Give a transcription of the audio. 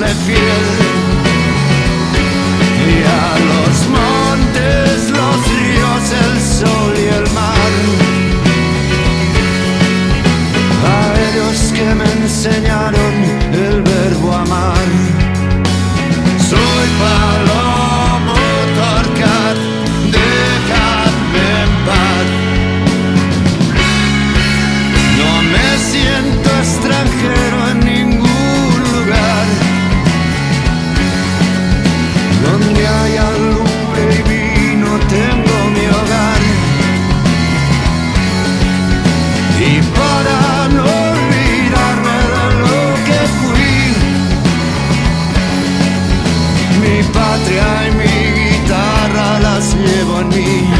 fiel. Y a los montes, los ríos, el sol y el mar, a ellos que me enseñaron el verbo amar. Soy Palomo Torcat, dejadme en paz. No me siento extranjero en ningún lugar. Donde haya lumbre y vino tengo mi hogar. Y para no olvidarme de lo que fui, mi patria y mi guitarra las llevo en mí.